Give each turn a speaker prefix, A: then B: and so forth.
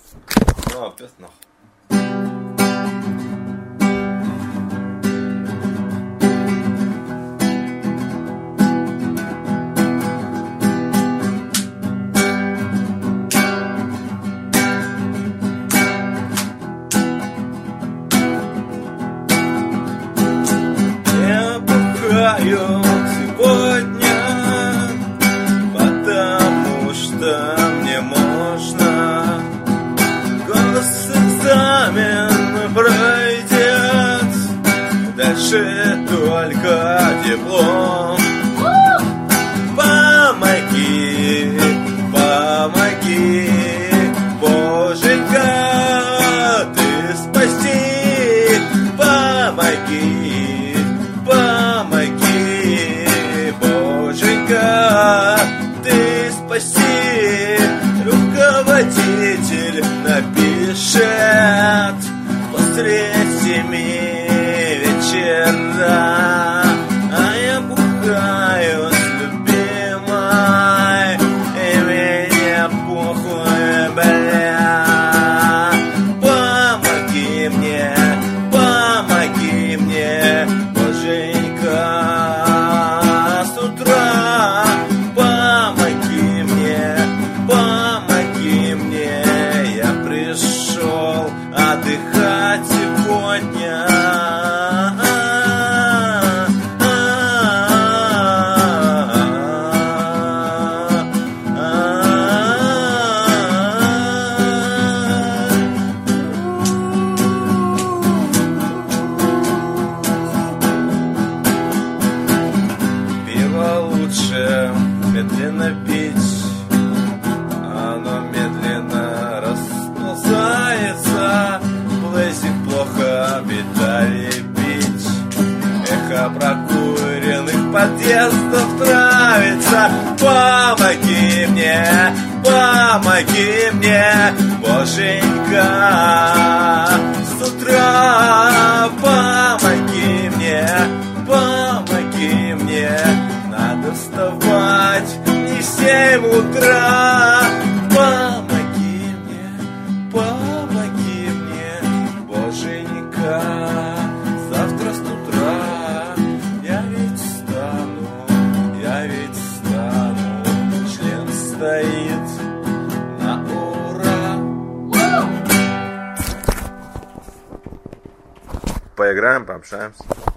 A: Ja, bis noch.
B: Я бухаю сегодня, потому что мне можно. Госэкзамен пройдет, дальше только диплом. Помоги, помоги, Боженька, ты спаси. Помоги, помоги, Боженька, ты спаси. Руководитель напишет после 7 вечера, а я бухаю с любимой, и мне похуй, бля. Помоги мне, Боженька, с утра. Помоги мне, я пришел отдыхать сегодня. Пиво лучше медленно пить, оно медленно расползается. Блэзик плохо Виталий пить. Эхо прокуренных подъездов травится. Помоги мне, Боженька, с утра. Помоги мне, надо вставать не в 7 утра. Помоги мне, Боженька, завтра с утра я ведь стану, член стоит на ура.
A: Поиграем, пообщаемся.